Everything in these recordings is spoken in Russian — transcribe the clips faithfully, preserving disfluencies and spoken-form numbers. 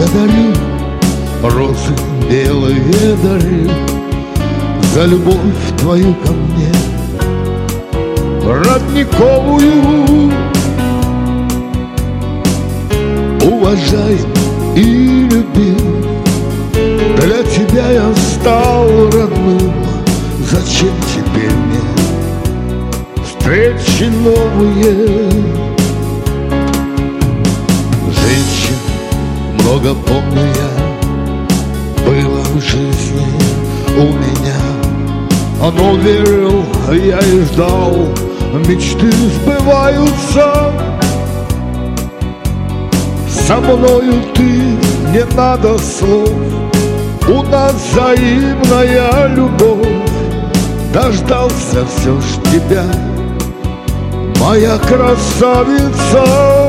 благодарю, розы белые дарю за любовь твою ко мне, родниковую. Уважаем и любим, для тебя я стал родным. Зачем теперь мне встречи новые? Женщин много помню я, было в жизни у меня. Оно верил, я и ждал, мечты сбываются. Со мною ты, не надо слов, у нас взаимная любовь. Дождался все ж тебя, моя красавица.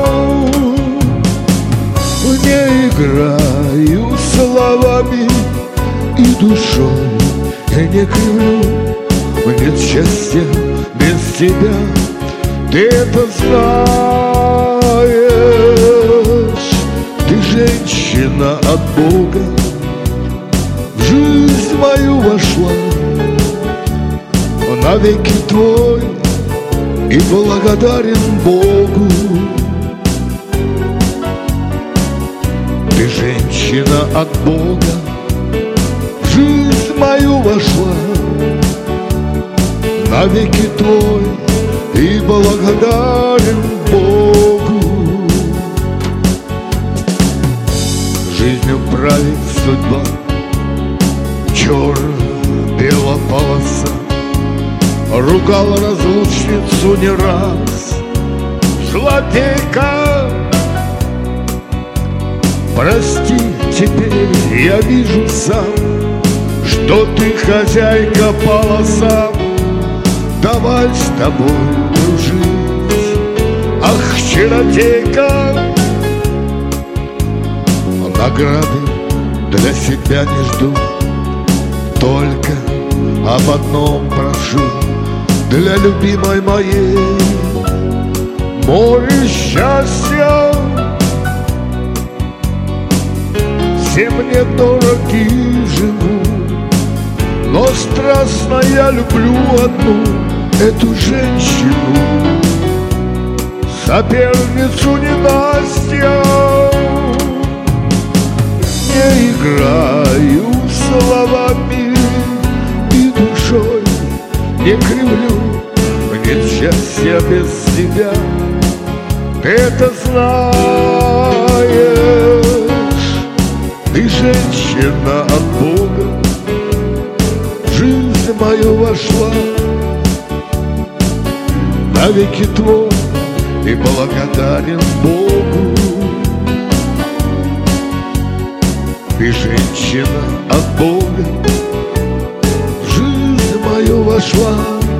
Не играю словами и душой я не кривлю. Нет счастья без тебя, ты это знаешь. Ты женщина от Бога, в жизнь мою вошла, навеки твой и благодарен Богу. Ты женщина от Бога, в жизнь мою вошла, навеки твой и благодарен Богу. Жизнью правит судьба, черно-белая полоса. Ругал разлучницу не раз, злодейка. Прости, теперь я вижу сам, что ты хозяйка полоса. Давай с тобой дружить, ах, чародейка. Награды для себя не жду, только об одном прошу. Для любимой моей море счастья. Все мне дороги живу, но страстно я люблю одну эту женщину, соперницу ненастья. Не играю словами и душой не кривлю. Нет счастья без тебя, ты это знаешь. Ты женщина от Бога, в жизнь мою вошла, навеки твой и благодарен Богу. Ты женщина от Бога, в жизнь мою вошла,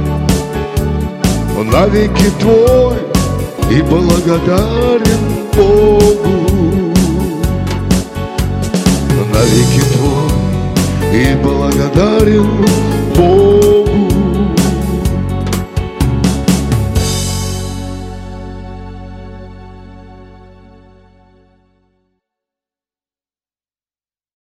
навеки твой и благодарен Богу. Навеки твой и благодарен Богу.